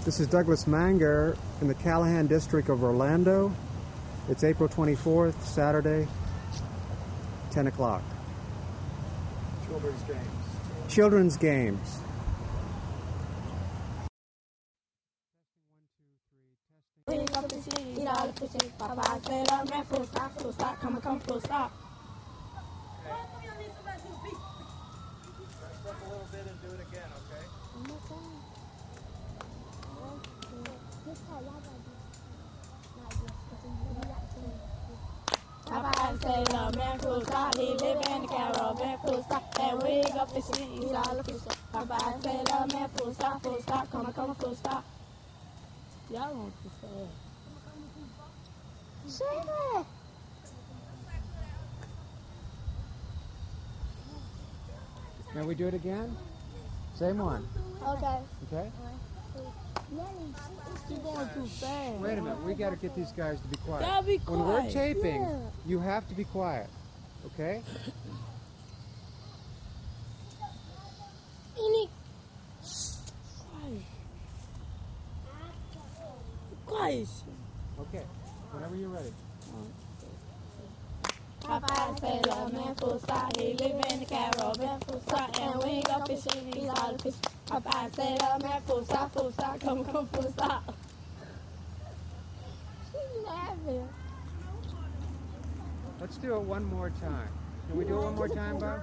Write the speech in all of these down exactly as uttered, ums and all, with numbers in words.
This is Douglas Manger in the Callahan District of Orlando. It's April twenty-fourth, Saturday, ten o'clock. Children's games. Children's games. Eat all the fish, eat all the fish. Papa said, "I'm man, full stop, full stop, come and come, full stop." Rest up a little bit and do it again, okay? Papa said, "I'm man, full stop, he live in the caravan, full stop, and we go fishing, eat all the fish." Papa said, "I'm man, full stop, full stop, come and come, full stop." Y'all want to say say that. Can we do it again? Same one. Okay. Okay? You're going too fast. Wait a minute. We got to get these guys to be quiet. Y'all be When we're quiet. taping, Yeah. you have to be quiet. Okay? Phoenix. Quiet. Okay. Whenever you're ready. Papa said, "A man full stop, he live in the caravan, full stop, and we go fishing, eat all the fish." Papa said, "A man full stop, full stop, come, come, full stop." She's laughing. Let's do it one more time. Can we do it one more time, Bob?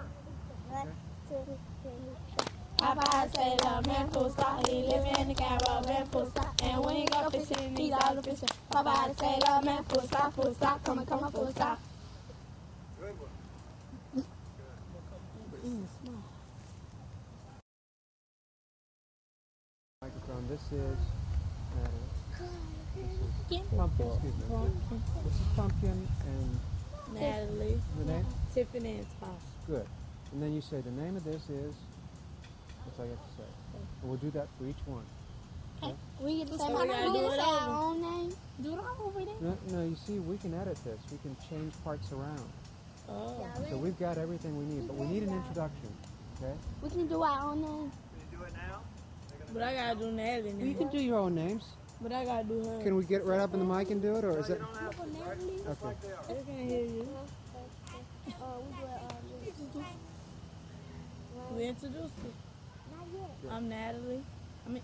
Papa said, "A man full stop, he live in the caravan, full stop, and we go fishing, eat all the fish." Papa said, "A man full stop, full stop, come, come, full stop." Good one. Microphone. This is uh, this is Pumpkin. Excuse me. This is Pumpkin and Natalie, the name? Tiffany, and Tosh. Good. And then you say the name of this is. That's all you have to say. And we'll do that for each one. Okay? We get to say, So my we gotta name. do We it can say over. our own name. Do it all over there. No, no, you see, we can edit this. We can change parts around. Oh. So we've got everything we need, but we need an introduction. Okay? We can do our own name. Can you do it now? But I gotta do Natalie now. You can do your own names. But I gotta do her. Can we get right up in the mic and do it, or is You it? don't have to, right? Just Okay. like they are. I can't hear you. We introduced it. I'm Natalie. I mean,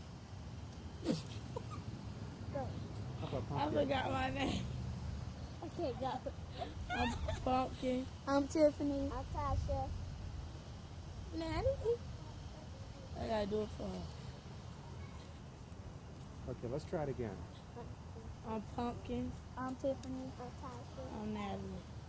How about I Pumpkin? forgot my name. Okay, go. I'm Pumpkin. I'm Tiffany. I'm Tasha. Natalie. I gotta do it for her. Okay, let's try it again. I'm Pumpkin. I'm Tiffany. I'm Tasha. I'm Natalie.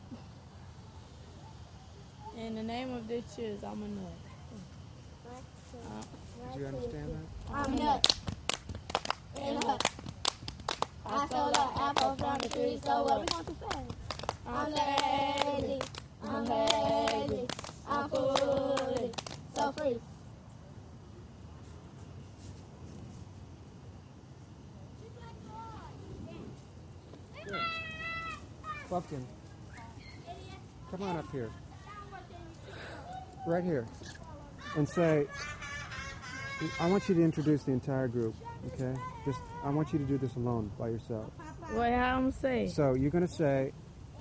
And the name of this year is I'm a Nut. Uh, Did you understand that? I'm Nut. And Nut. I stole an apple from the tree, so what we going to say? I'm lazy. I'm lazy. I'm foolish. So free. Good. Pumpkin, come on up here. Right here. And say, I want you to introduce the entire group, okay? Just, I want you to do this alone, by yourself. what how I'm say? So you're going to say,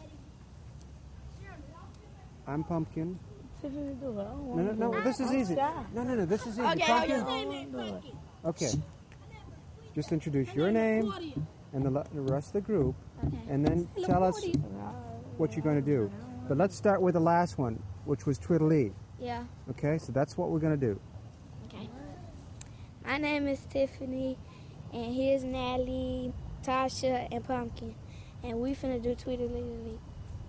I'm Pumpkin. Tiffany, do it. I don't No, wanna no, no, do it. this is I'm easy. shy. No, no, no, this is easy. Okay, Pumpkin. I don't wanna do it. Okay. Just introduce your name and the, le- the rest of the group, and then tell us what you're going to do. But let's start with the last one, which was Twiddly. Yeah. Okay, so that's what we're going to do. Okay. My name is Tiffany, and here's Natalie, Tasha, and Pumpkin. And we finna do Tweedledee.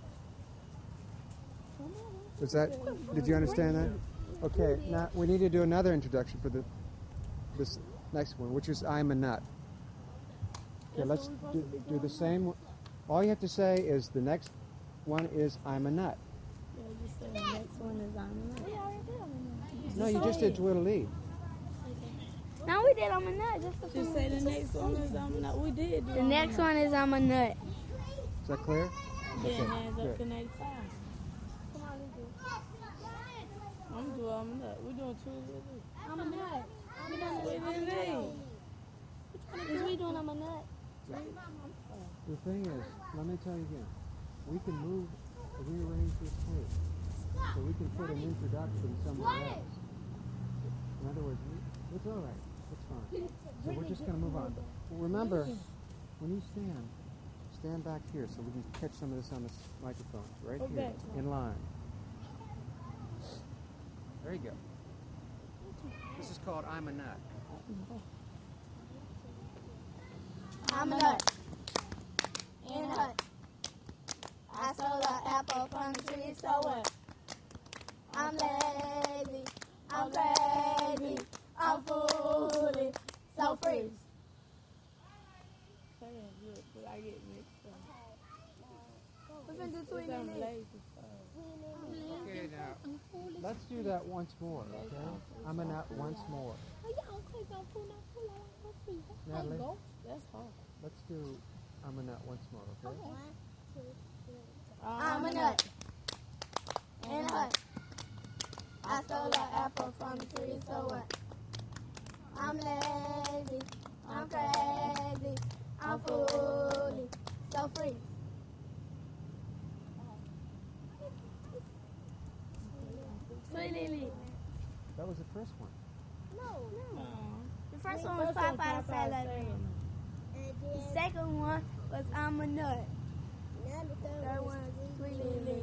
Was that? Did you understand that? Okay. Now we need to do another introduction for the this next one, which is I'm a nut. Okay, let's do, do the same. All you have to say is the next one is I'm a nut. Yeah, just say the next one is I'm a Nut. No, you just did Twiddly. No, we did I'm a nut. Just, a Just say the next one is I'm a Nut. We did. do The I'm a next Nut. one is I'm a nut. Is that clear? Yeah, hands good. up to ninety-five. I'm doing I'm a Nut. We're doing two of these. I'm a nut. I'm a nut. Tweedledee. The thing is, let me tell you again, we can move, rearrange this tape, so we can put an introduction somewhere else. In other words, we- it's all right, it's fine. So we're just going to move on. But remember, when you stand, stand back here so we can catch some of this on this microphone, right here, in line. There you go. This is called I'm a Nut. I'm a nut in a hut. I stole an apple from the tree, so what? I'm lazy, I'm crazy, I'm foolish, so free. I get mixed up. We're going to do Because I'm Tweety lazy. Okay, now, let's do that once more, okay? I'm a Nut once more. Natalie, That's hard. let's do I'm a Nut once more, okay? I'm a nut in a hut. I stole an apple from the tree, so what? I'm lazy, I'm crazy, I'm foolish, so free. Sweet Lily. That was the first one. No, no. Uh, The first one was Popeye the Sailor Man. The second one was I'm a nut. The third one was Sweet Lily.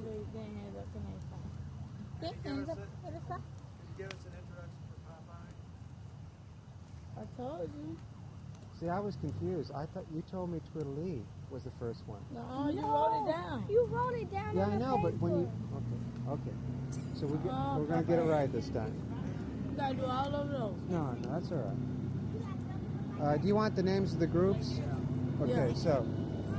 Can you give us, a, can you give us an introduction for Popeye? I told you. See, I was confused. I thought you told me Tweedlee was the first one. No, you wrote it down. You wrote it down Yeah, on I the know, but when you... paper. Okay, okay. So we get, Oh, we're going to get it right this time. You gotta do all of those. No, no, that's all right. Uh, do you want the names of the groups? Okay, Yeah. so...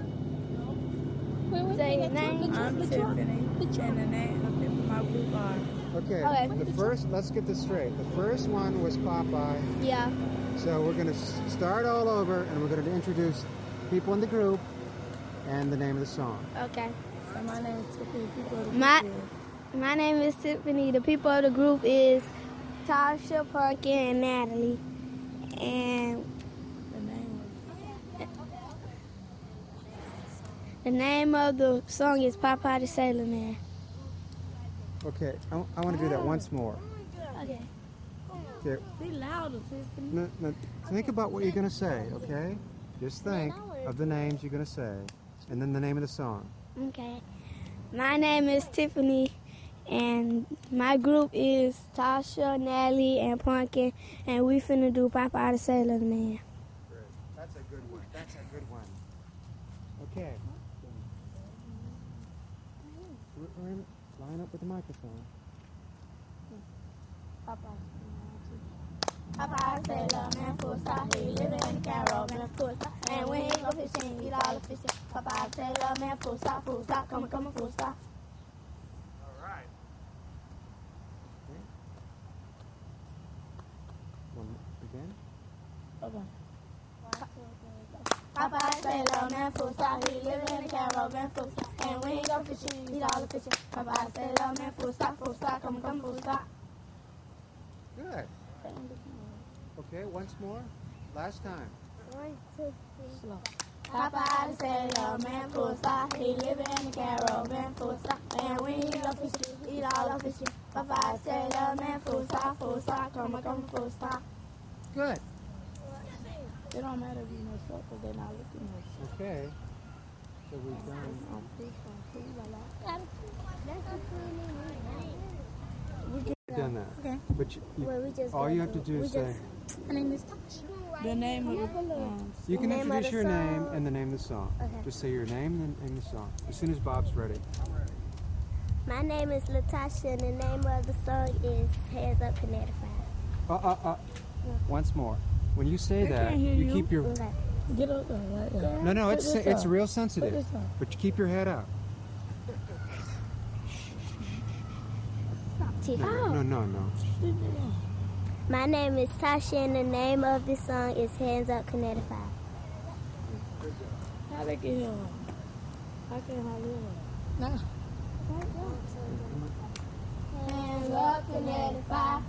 Say your name. I'm Tiffany, and the name of people in my group are. Okay, Okay. the first... Let's get this straight. The first one was Popeye. Yeah. So we're going to start all over, and we're going to introduce people in the group and the name of the song. Okay. So my name is Tiffany. People of the My- group My name is Tiffany. The people of the group is Tasha, Parker, and Natalie. And is- the name was the name of the song is Popeye the Sailor Man. Okay, I, I want to do that once more. Okay. Okay, Be louder, Tiffany. no, no, think about what you're going to say, okay? Just think of the names you're going to say, and then the name of the song. Okay. My name is Tiffany, and my group is Tasha, Natalie, and Pumpkin, and we finna do Popeye the Sailor Man. That's a good one. That's a good one. Okay. R- r- Line up with the microphone. Popeye Sailor Man, full stop, he living in the caravan, full stop. And when he go fishing, eat all the fishing. Popeye Sailor Man, full stop, full stop, come on, come on, full stop. All right. One again. Okay. Popeye Sailor Man, full stop, he living in the caravan, full stop. And when he go fishing, eat all the fishing. Popeye Sailor Man, full stop, full stop, come on, come on, full stop. Good. Okay, once more. Last time. Slow. Popeye the Sailor Man, full stop, he living in the caravan, full stop. And when he go fishing, eat all the fishing. Popeye Sailor Man, full stop, full stop, come on, come on, full stop. Good. It don't matter if you mess up because they're not looking at us. Okay. So we've done. I'm free from free, la, la. We've done that. Okay. But you, you, Well, we just all gotta you have to do- do we is say. just- My name is Tasha. The name of the um, You can name of introduce the your name song. and the name of the song. Okay. Just say your name and the name of the song. As soon as Bob's ready. My name is Latasha, and the name of the song is Hands Up Canadified. Uh, uh, uh. Once more. When you say I that, can't hear you you. keep your. Okay. get up there right there. No, no, Put it's this it's up. real Put sensitive. this up. But you keep your head up. Oh. No, no, no. My name is Tasha, and the name of this song is Hands Up Canadified. How they can hear her? How can I hear her? No. Hands up Canadified.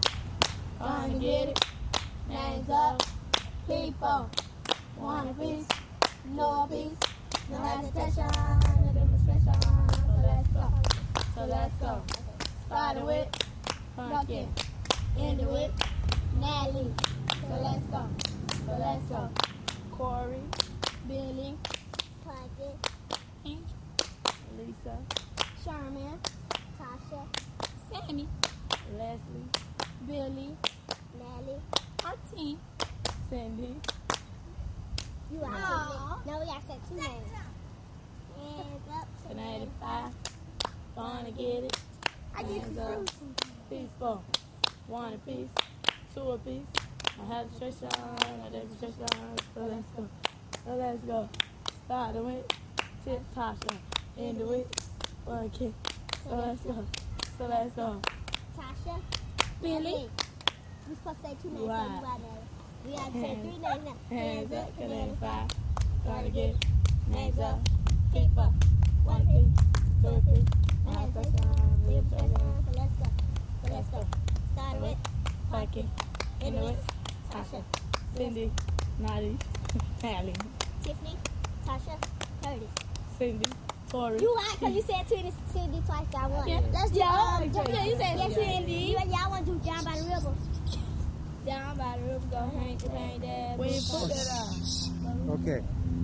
Gonna get it. Hands up. People. Wanna piece. no peace, no hesitation, no demonstration. So let's go. So let's go. Started with Pumpkin. ended with Natalie. So let's go. So let's go. Corey. Billy, Plunkett, Pink. Lisa. Sherman, Tasha, Sammy, Leslie. Billy, Natalie. our team. Cindy. You are. No, we got to say two names. Hands up. An eighty-five. Gonna get it. I get Hands up. confused. Peaceful. One apiece. Two apiece. I have a stretch on. I have a stretch on. So let's go. So let's go. Starting with Tip Tasha. Ending with one kick. So let's go. So let's go. Tasha, Billy, we supposed to say two names. Right. So you got names. We got to say Hands- three names now. Hands up. Cause eighty-five. Gonna get it. Hands up. Keep up. One piece. Two apiece. I have a stretch on. I have a stretch on. So let's go. So Let's go. Started with Fuck it. Ending with Tasha. Cindy. Naughty. Natalie. Tiffany, Tasha, Curtis. Cindy. Tori. You lied because you said Cindy, Cindy twice. I won. Yeah. Let's do Yeah, um, you John- said- you said yes, Cindy. You, y'all want to do John by the River. Down by the river, go hang the bang dad. Where you put that on? Okay.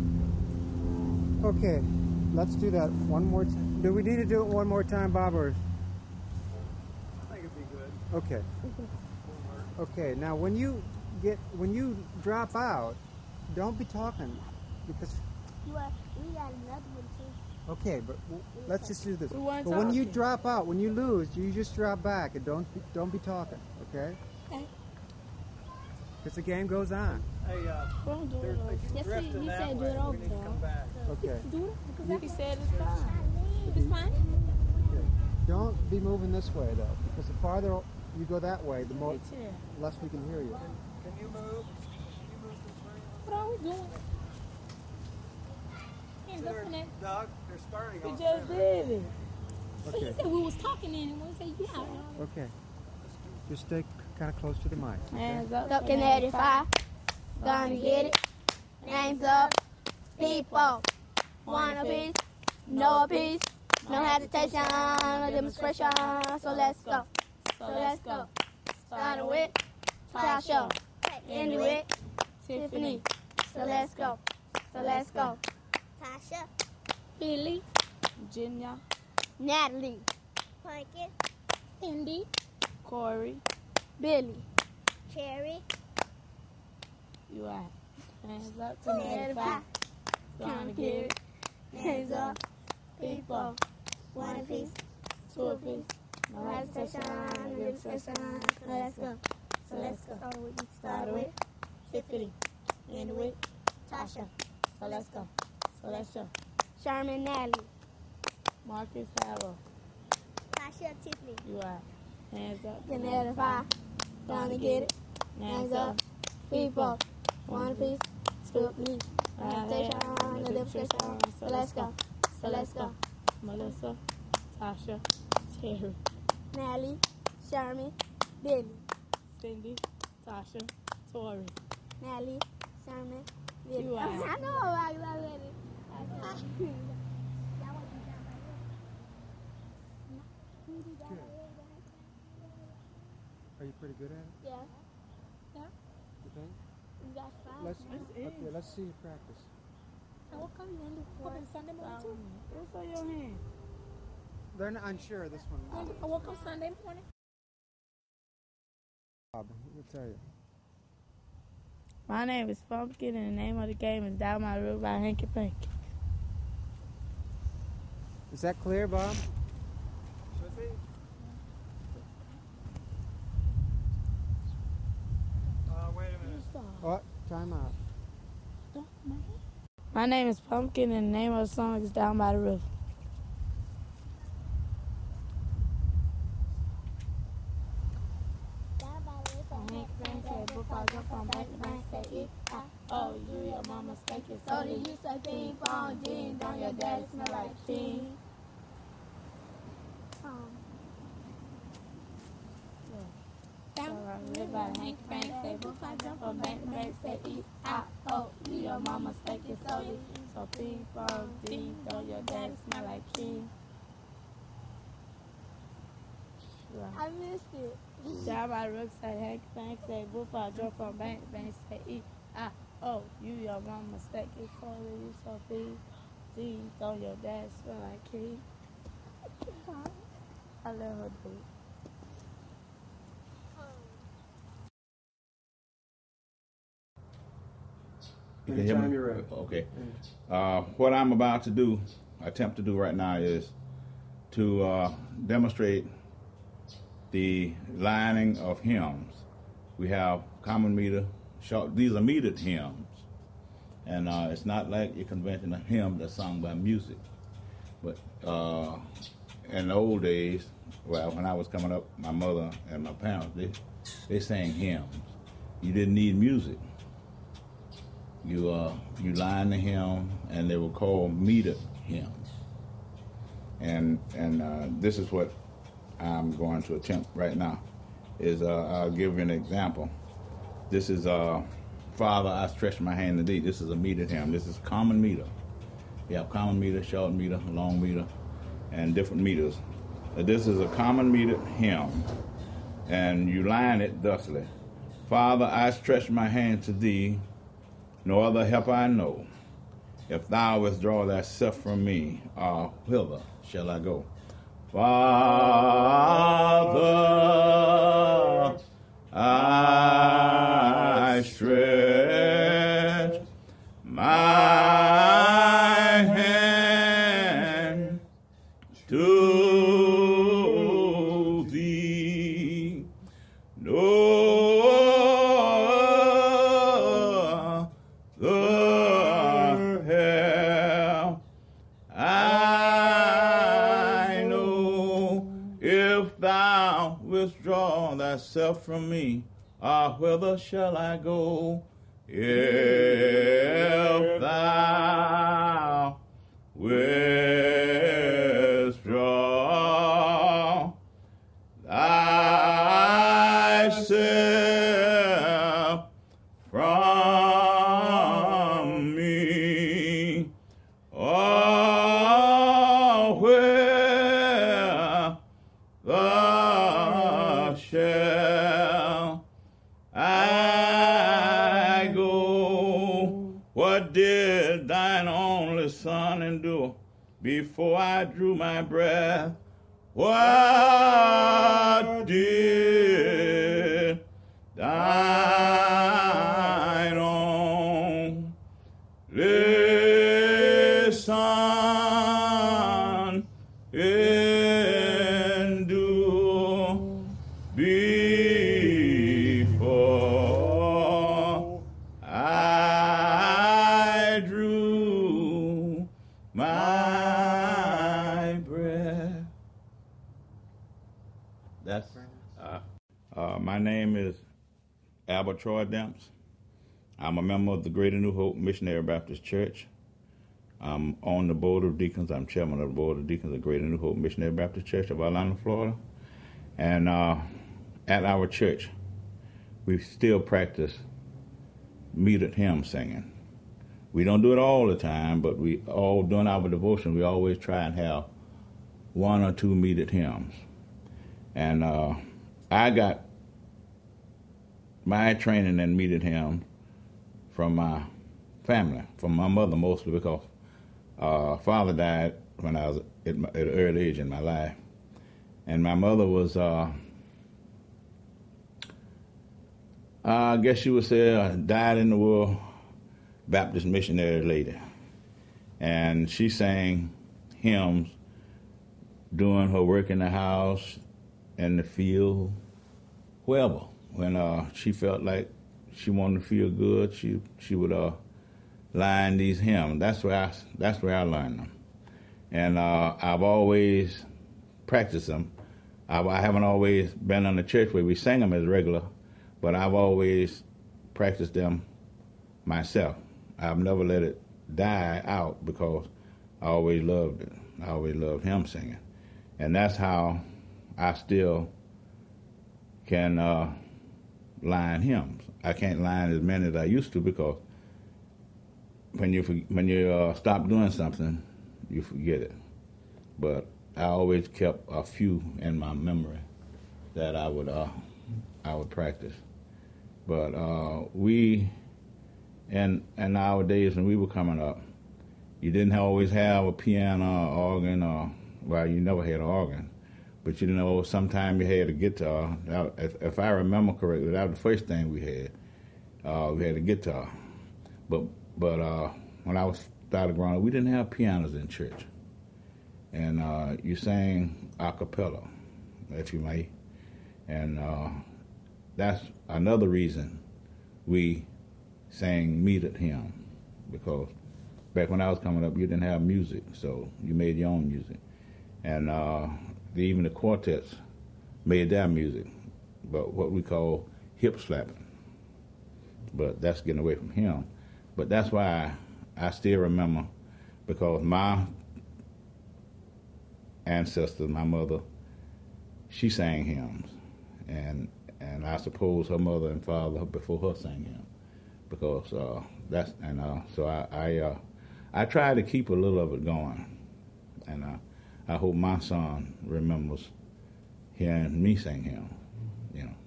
Okay. Let's do that one more time. Do we need to do it one more time, Bob? Or? I think it'd be good. Okay. Okay. Now, when you get when you drop out, don't be talking because. You are, we got another one too. Okay, but w- let's just do this. We weren't But when you talking. drop out, when you lose, you just drop back and don't be, don't be talking. Okay. Okay. Because the game goes on. Hey, uh, Don't do they're it. thinking Yes, he- drifting he that said do way. it over We need to there. come back. Okay. Do it? Because He said it's fine. it's fine. Don't be moving this way though, because the farther you go that way, the more Hey, chair. less we can hear you. Can you move? Can you move this way? What are we doing? Hands See up there, in that. Doug, they're starting We on just center. did it. But he Okay. said we was talking in and we said yeah. Okay. Just stay kind of close to the mic. Okay? Hands up. Looking at it, five. Gonna get it. Names up. People. One apiece. No apiece. No hesitation. No demonstration. So let's go. So let's go. Started with Tasha. Ended with Tiffany. So let's go. So let's go. Tasha. Billy, Virginia. Natalie. Pumpkin. Cindy, Corey. Billy. Cherry. You out. Hands up to eighty-five. Gonna get it. Hands up. People. One apiece. Two apiece. No hesitation. No demonstration. So let's go. So let's go. Started with Tiffany. Ended with Tasha. So let's go. So let's go. Sherman, Natalie. Marcus Harrell. Tasha, Tiffany. You out. Hands up. Looking at it, five. Gonna get it. Hands up. People. One apiece. Two apiece. I have Hesitation. No demonstration. So let's go. So let's go. Melissa. Tasha. Terry. Natalie. Sherman. Billy. Cindy. Tasha. Tori. Natalie. Sherman. Billy. You I are. know I love it. Are you pretty good at it? Yeah. You think? We got five. Let's That's it. okay. Let's see you practice. and what come you gonna do? What on Sunday morning too? What's on your hand? They're not unsure this one. Gonna do- I woke up Sunday morning. Bob, we'll tell you. My name is Pumpkin, and the name of the game is Down My Road by Hanky Panky. Is that clear, Bob? Should be. Uh, wait a minute. Oh, time out. My name is Pumpkin, and the name of the song is Down by the River. Oh, you, your mama spanking So do you say ping pong, ding dong, your daddy smell like tea. Down by the river, Hanky Panky say, boo, I jump on bank, bank, say, eat, out, oh, you, your your mama stinking salty. So ping pong ding dong, your daddy smell like king. I missed it. Down by the rook say Hank Bank say Wolf I drove from Bank Bank say E I O you your mama stinking salty. You so ping ding dong, your daddy smell like king. I let her do it. You can hear me? Anytime you're ready. Okay. Uh, what I'm about to do, attempt to do right now is to uh, demonstrate the lining of hymns. We have common meter, short, these are metered hymns. And uh, it's not like your conventional hymn that's sung by music. But uh, in the old days, well, when I was coming up, my mother and my parents, they, they sang hymns. You didn't need music. You uh, you line the hymn, and they were called metered hymns. And and uh, this is what I'm going to attempt right now. Is uh, I'll give you an example. This is uh, Father, I stretch my hand to thee. This is a metered hymn. This is common meter. You have common meter, short meter, long meter, and different meters. Uh, this is a common metered hymn, and you line it thusly. Father, I stretch my hand to thee. No other help I know. If thou withdraw thyself from me, uh, whither shall I go? Father, I stretch my hand to thee. No withdraw thyself from me, ah, whither shall I go? If thou withdraw thyself from me, oh, where the shall I go? What did thine only Son endure before I drew my breath? What did thine only Son endure before I drew my breath? That's uh, uh, my name is Albert Troy Demps. I'm a member of the Greater New Hope Missionary Baptist Church. I'm on the Board of Deacons. I'm chairman of the Board of Deacons of Greater New Hope Missionary Baptist Church of Orlando, Florida. And uh, at our church, we still practice metered hymn singing. We don't do it all the time, but we all, during our devotion, we always try and have one or two metered hymns. And uh, I got my training in metered hymns from my family, from my mother mostly, because uh, father died when I was at, my, at an early age in my life. And my mother was, uh, I guess you would say, a died in the world Baptist missionary lady. And she sang hymns doing her work in the house, in the field, wherever. When uh, she felt like she wanted to feel good, she she would uh, line these hymns. That's where I that's where I learned them, and uh, I've always practiced them. I, I haven't always been in the church where we sang them as regular, but I've always practiced them myself. I've never let it die out because I always loved it. I always loved hymn singing, and that's how I still can uh, line hymns. I can't line as many as I used to because when you for- when you uh, stop doing something, you forget it. But I always kept a few in my memory that I would uh, I would practice. But uh, we, in in our days when we were coming up, you didn't always have a piano, or organ, or well, you never had an organ. But you know, sometimes you had a guitar. Now, if, if I remember correctly, that was the first thing we had. Uh, we had a guitar. But but uh, when I was started growing up, we didn't have pianos in church. And uh, you sang a cappella, if you may. And uh, that's another reason we sang metered hymn, because back when I was coming up, you didn't have music, so you made your own music. And uh, even the quartets made their music, but what we call hip slapping. But that's getting away from him. But that's why I, I still remember, because my ancestor, my mother, she sang hymns, and and I suppose her mother and father before her sang hymns, because uh, that's and uh, so I I, uh, I try to keep a little of it going, and uh, I hope my son remembers hearing me sing hymns, you know.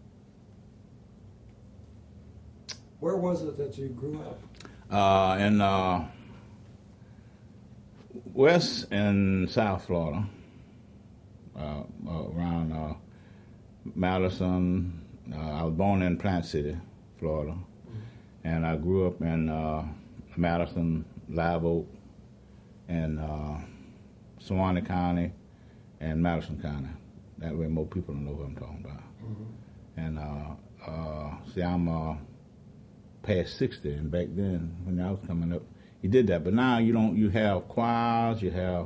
Where was it that you grew up? Uh, in uh, West and South Florida, uh, uh, around uh, Madison. Uh, I was born in Plant City, Florida, mm-hmm. and I grew up in uh, Madison, Live Oak, and uh, Suwannee County, and Madison County. That way more people know what I'm talking about. Mm-hmm. And uh, uh, see, I'm uh, past sixty, and back then, when I was coming up, you did that. But now you don't. You have choirs, you have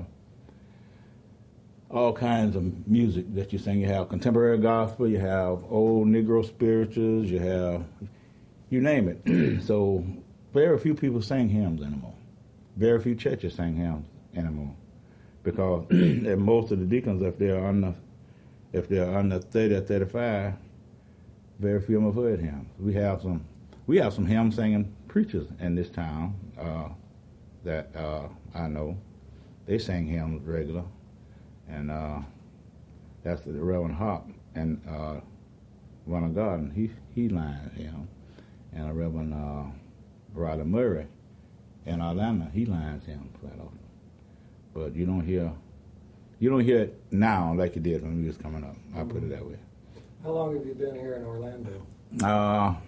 all kinds of music that you sing. You have contemporary gospel, you have old Negro spirituals, you have, you name it. So very few people sing hymns anymore. Very few churches sing hymns anymore, because most of the deacons, if they're under, if they're under thirty or thirty-five, very few of them have heard hymns. We have some, we have some hymn singing preachers in this town uh, that uh, I know. They sing hymns regular. And uh, that's the Reverend Hop and uh, Ronald Garden. He he lines him, and a Reverend uh, Rodder Murray in Atlanta. He lines him quite often. But you don't hear you don't hear it now like you did when we was coming up. I put it that way. How long have you been here in Orlando? Uh,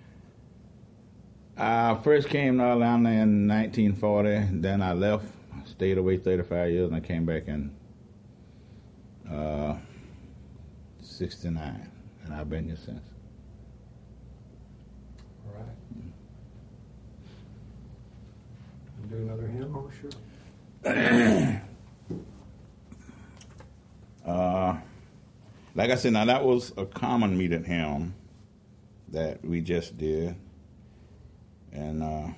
I first came to Atlanta in nineteen forty. Then I left, stayed away thirty-five years, and I came back in Uh, sixty-nine, and I've been here since. All right. Do another hymn? Oh, sure. uh, like I said, now that was a common metered hymn that we just did, and uh,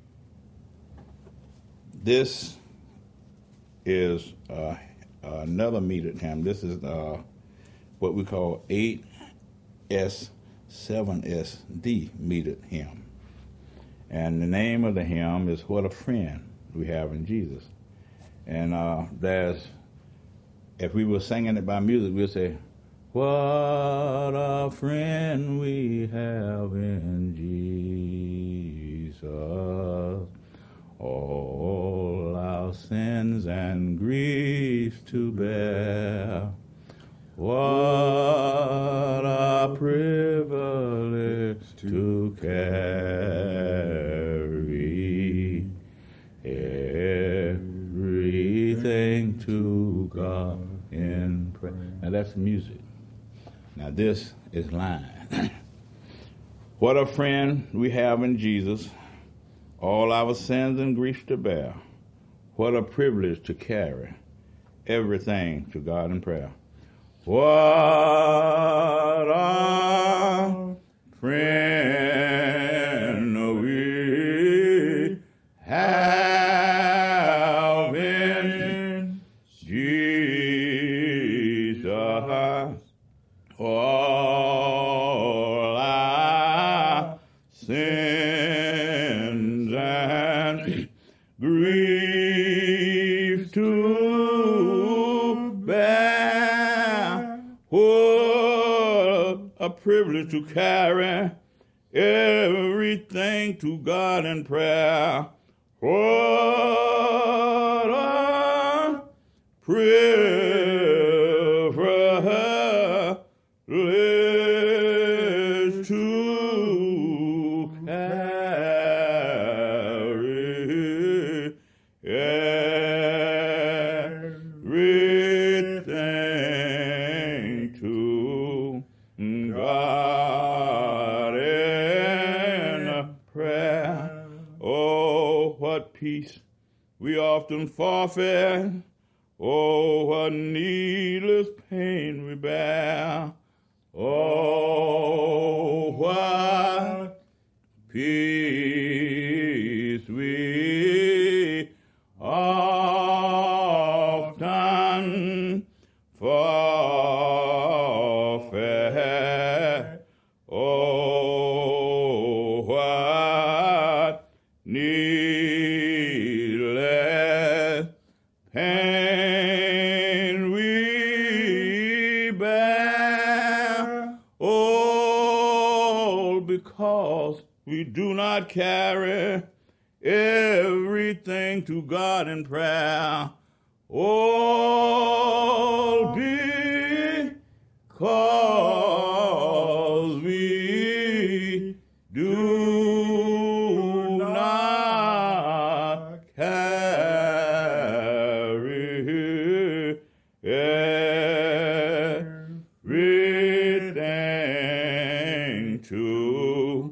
this is uh, another metered hymn. This is uh, what we call eight S seven S D metered hymn. And the name of the hymn is What a Friend We Have in Jesus. And uh, there's, if we were singing it by music, we'd say, what a friend we have in Jesus. All our sins and griefs to bear. What a privilege to carry everything to God in prayer. Now that's music. Now this is line. What a friend we have in Jesus. All our sins and griefs to bear. What a privilege to carry everything to God in prayer. What a friend we have in Jesus. All our sins and grief to bear. What a privilege to carry everything to God in prayer. What a privilege to carry everything to God in prayer. Oh, what peace we often forfeit. Oh, what needless pain we bear. Oh, what peace we often forfeit. Oh, what needless pain we bear. All because we do not carry everything to God in prayer. All because we do not carry everything to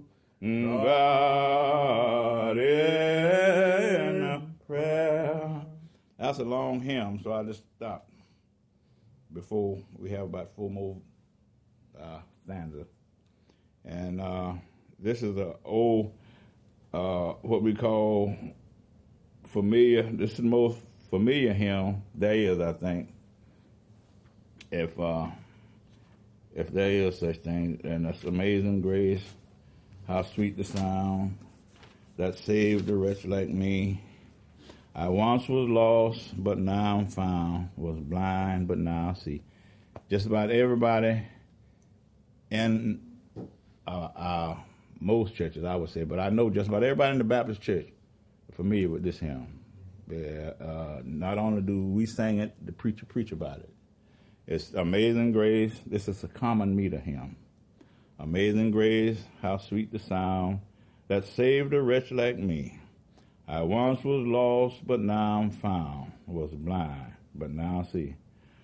God in prayer. That's a long hymn, so I just stopped before we have about four more uh, stanzas. And uh, this is the old, uh, what we call familiar, this is the most familiar hymn there is, I think, if uh, if there is such thing. And that's Amazing Grace, how sweet the sound that saved a wretch like me. I once was lost, but now I'm found, was blind, but now I see. Just about everybody in uh, uh, most churches, I would say, but I know just about everybody in the Baptist church are familiar with this hymn. Yeah, uh, not only do we sing it, the preacher preach about it. It's Amazing Grace. This is a common meter hymn. Amazing Grace, how sweet the sound that saved a wretch like me. I once was lost, but now I'm found, was blind, but now I see.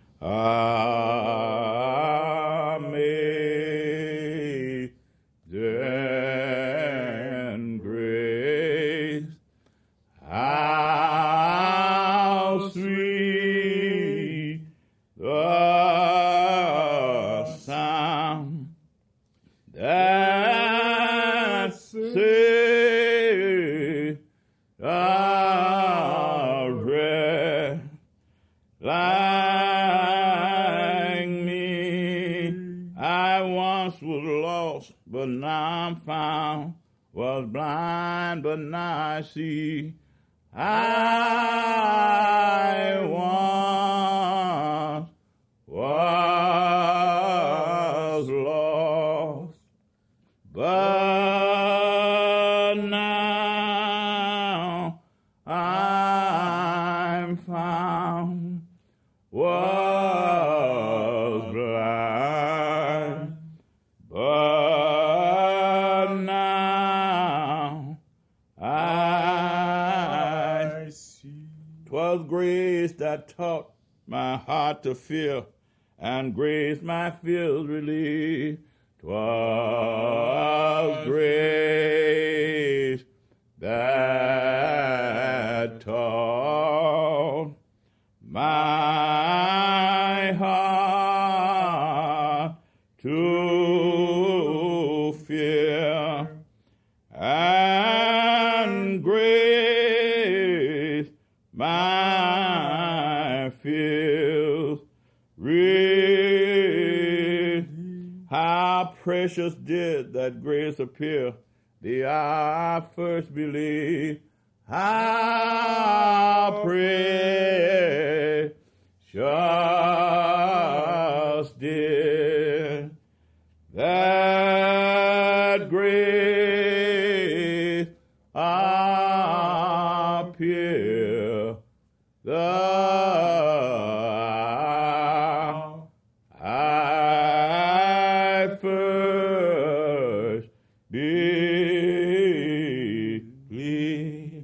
Amazing grace, how sweet the sound that saved a wretch like me. I once was lost, but now I'm found, was blind, but now I see. I once was lost, but now I'm found, was blind, but now I see. 'Twas grace that taught my heart to fear, and grace my fears relieved. 'Twas grace that taught my heart to fear, and grace my fears relieved. How precious did that grace appear the hour I first believed. how precious did that grace appear, the I first believed.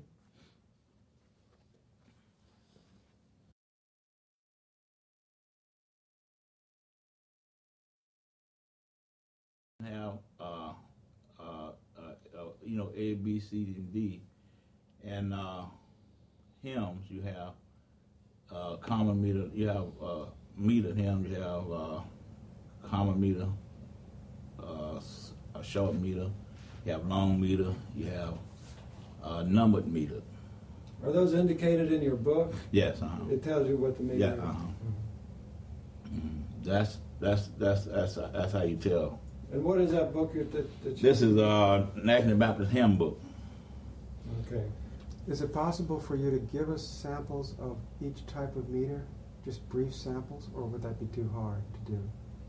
Have uh, uh, uh, uh, you know, A, B, C, and D, and uh, hymns. You have uh, common meter. You have uh, meter hymns. You have uh, common meter, uh, a short meter. You have long meter. You have uh, numbered meter. Are those indicated in your book? Yes. Uh-huh. It tells you what the meter Yeah. is. Uh-huh. Mm, that's that's that's that's that's how you tell. And what is that book that, that you... This is uh National Baptist Hymn Book. Okay. Is it possible for you to give us samples of each type of meter? Just brief samples, or would that be too hard to do?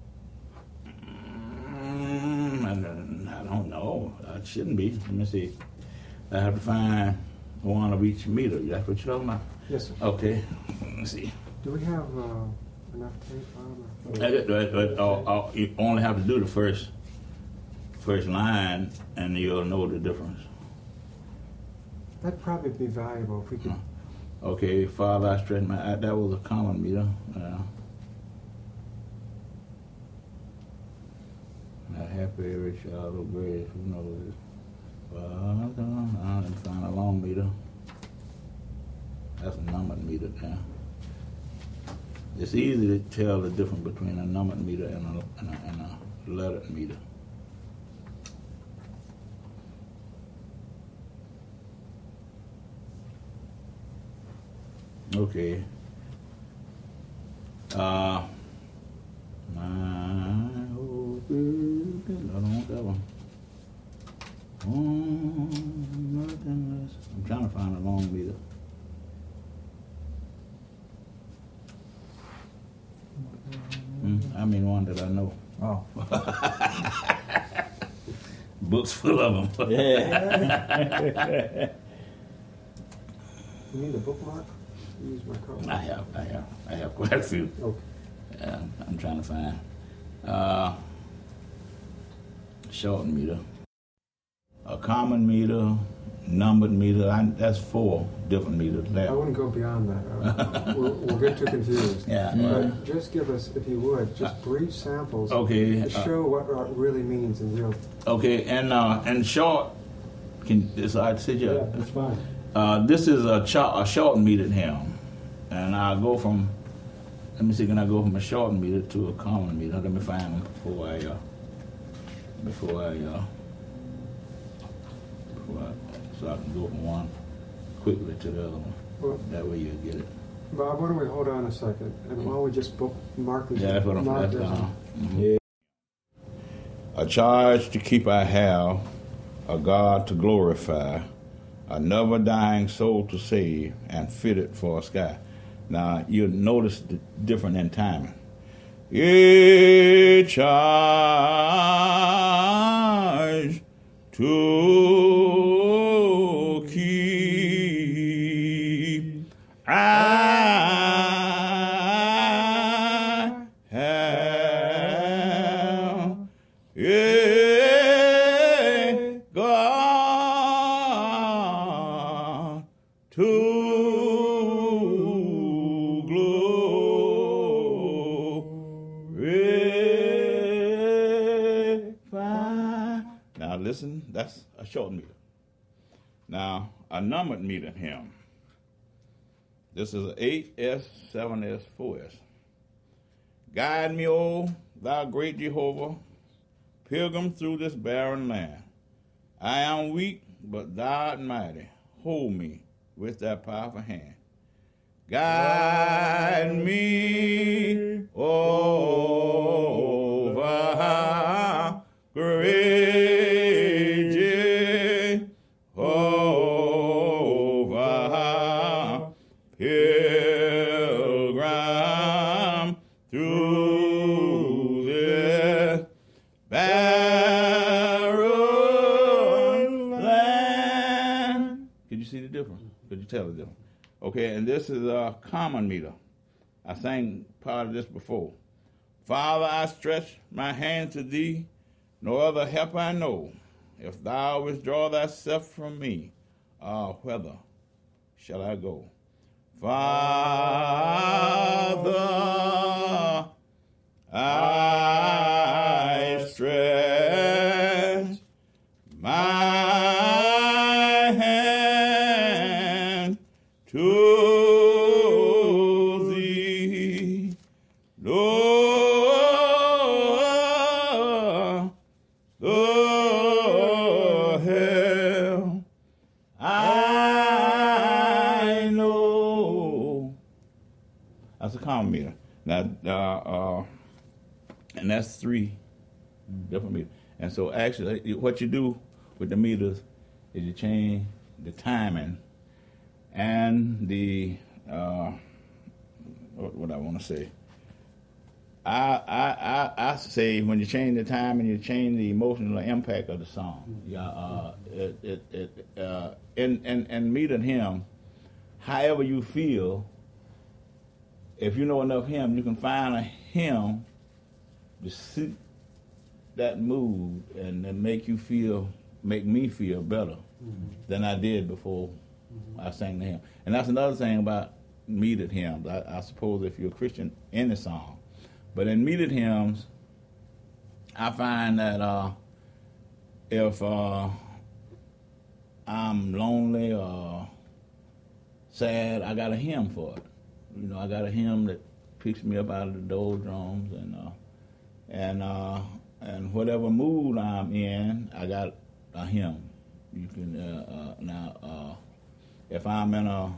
Mm, I, don't- I don't know. It shouldn't be. Let me see. I have to find one of each meter. That's what you're talking about? Yes, sir. Okay. Let me see. Do we have uh, enough tape on? Or? I get- I- I- I'll- I'll- You only have to do the first first line, and you'll know the difference. That'd probably be valuable if we could. Okay, Father, I straighten my. That was a common meter. Uh, I happy every child of grace who knows it. Father, I didn't find a long meter. That's a numbered meter now. It's easy to tell the difference between a numbered meter and a, and a, and a lettered meter. Okay. Uh, my hope is, I don't want that one. Oh, nothing less. I'm trying to find a long meter. Mm, I mean one that I know. Oh. Books full of them. Yeah. You need a bookmark? Use my card. I have, I have, I have quite a few. Okay. Yeah, I'm trying to find. Uh, short meter, a common meter, numbered meter. I, that's four different meters I there. wouldn't go beyond that. Uh, we'll, we'll get too confused. Yeah. But just give us, if you would, just brief samples Okay. to uh, show what it really means in real. okay, and uh, and short. Can this I sit Yeah, you? that's fine. Uh, this is a, cho- a short metered hymn, and I go from. Let me see. Can I go from a short meter to a common meter? Let me find them before I. Uh, before I. Uh, before I so I can go from one quickly to the other one. Well, That way you'll get it. Bob, why don't we hold on a second, and while we just bookmark these Yeah, that's what I'm. That's, markers. uh, mhm. A charge to keep I have, a God to glorify, a never dying soul to save, and fitted for a sky. Now you'll notice the different in timing. A charge to keep I have a God to glorify. Now listen, that's a short meter. Now a numbered meter hymn. This is eight S, seven S, four S. Guide me, O thou great Jehovah, pilgrim through this barren land. I am weak, but thou art mighty. Hold me with thy powerful hand. Guide me over great Jehovah. Could you see the difference? Could you tell the difference? Okay, and this is a common meter. I sang part of this before. Father, I stretch my hand to thee, no other help I know. If thou withdraw thyself from me, ah, whither shall I go? Father, I stretch my hand to thee, Lord, the help I know. That's a common meter. Now, uh, uh, and that's three different meters. And so actually, what you do with the meters is you change the timing and the, uh, what, what I want to say. I, I, I, I say when you change the time and you change the emotional impact of the song. Yeah, uh, it, it, it, uh, in, in, in meeting him, however you feel, if you know enough hymn, you can find a hymn to suit that mood and, and make you feel, make me feel better mm-hmm. than I did before mm-hmm. I sang the hymn. And that's another thing about metered hymns. I, I suppose if you're a Christian, any song. But in metered hymns, I find that uh, if uh, I'm lonely or sad, I got a hymn for it. You know, I got a hymn that picks me up out of the doldrums and uh, and uh, and whatever mood I'm in, I got a hymn. You can uh, uh, now uh, if I'm in a,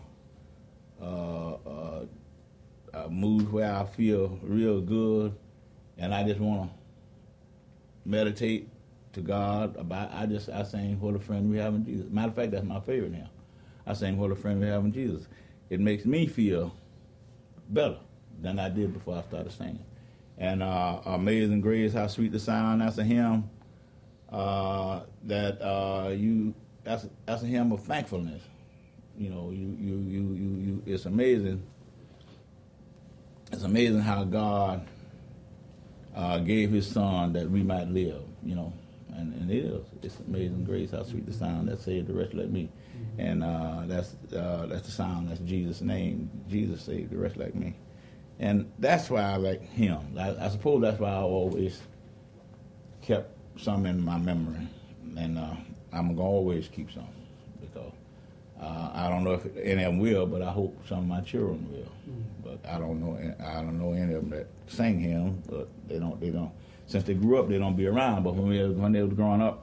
uh, uh, a mood where I feel real good, and I just want to meditate to God about, I just I sing "What a Friend We Have in Jesus." Matter of fact, that's my favorite hymn. I sing "What a Friend We Have in Jesus." It makes me feel better than I did before I started singing. And uh, "Amazing Grace, How Sweet the Sound," that's a hymn uh, that uh, you that's that's a hymn of thankfulness. You know, you you you you, you it's amazing. It's amazing how God uh, gave His Son that we might live. You know, and, and it is. It's amazing grace, how sweet the sound that saved the wretch like me. Mm-hmm. And uh, that's uh, that's the sound. That's Jesus' name. Jesus saved the wretch like me. And that's why I like him. I, I suppose that's why I always kept some in my memory. And uh, I'm going to always keep some because uh, I don't know if any of them will, but I hope some of my children will. Mm-hmm. But I don't know I don't know any of them that sing him, but they don't, they don't. Since they grew up, they don't be around. But when, we, when they was growing up,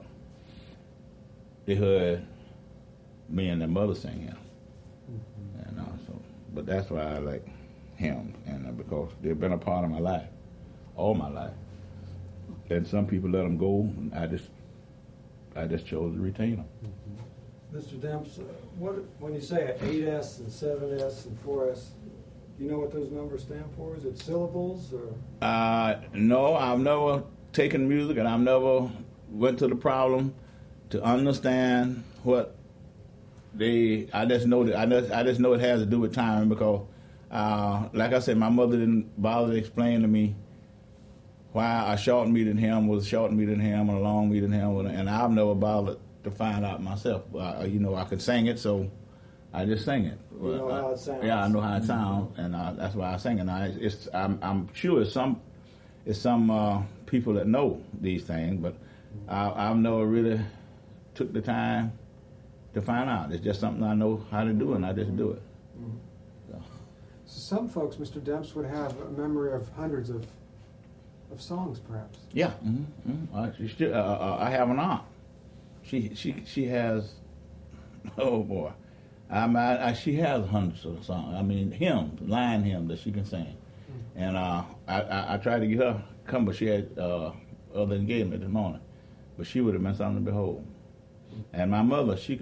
they heard me and their mother sing him. Mm-hmm. And uh, so, but that's why I like him, and uh, because they've been a part of my life, all my life. And some people let them go, and I just, I just chose to retain them. Mm-hmm. Mister Demps, uh, what when you say eight S and seven S and four S, do you know what those numbers stand for? Is it syllables or? Uh, no, I've never taken music, and I've never went to the problem to understand what they. I just know that I just, I just know it has to do with time because. Uh, like I said, my mother didn't bother to explain to me why a short meter hymn was a short meter hymn and a long meter hymn, and I've never bothered to find out myself. Uh, you know, I could sing it, so I just sing it. You know uh, how it sounds. Yeah, I know how it sounds, and uh, that's why I sing it. Now, it's, I'm, I'm sure it's some, it's some uh, people that know these things, but I, I've never really took the time to find out. It's just something I know how to do, and I just do it. Mm-hmm. So some folks, Mister Demps, would have a memory of hundreds of of songs, perhaps. Yeah, mm-hmm, mm-hmm. Uh, she still, uh, uh, I have an aunt. She she she has, oh boy, I, I, I she has hundreds of songs. I mean hymns, line hymns that she can sing, mm-hmm. and uh, I, I I tried to get her to come, but she had uh, other engagement this morning, but she would have been something to behold. Mm-hmm. And my mother, she,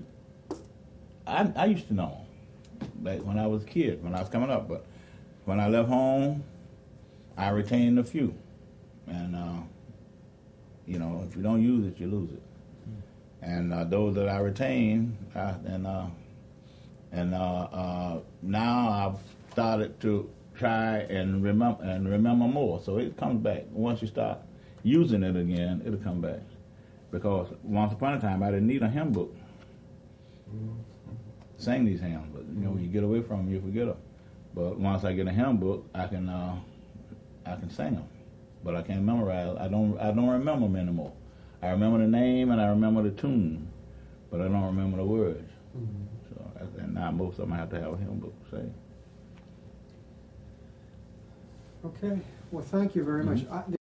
I I used to know. Back when I was a kid, when I was coming up, but when I left home, I retained a few, and uh, you know, if you don't use it, you lose it. Mm. And uh, those that I retained, I, and uh, And uh, uh, now I've started to try and remember and remember more. So it comes back. Once you start using it again, it'll come back. Because once upon a time, I didn't need a hymn book. Sing these hymns, but you know, when you get away from them, you forget them. But once I get a hymn book, I can uh, I can sing them. But I can't memorize. I don't I don't remember them anymore. I remember the name and I remember the tune, but I don't remember the words. Mm-hmm. So and now most of them I have to have a hymn book to say. Okay. Well, thank you very much. Mm-hmm. I,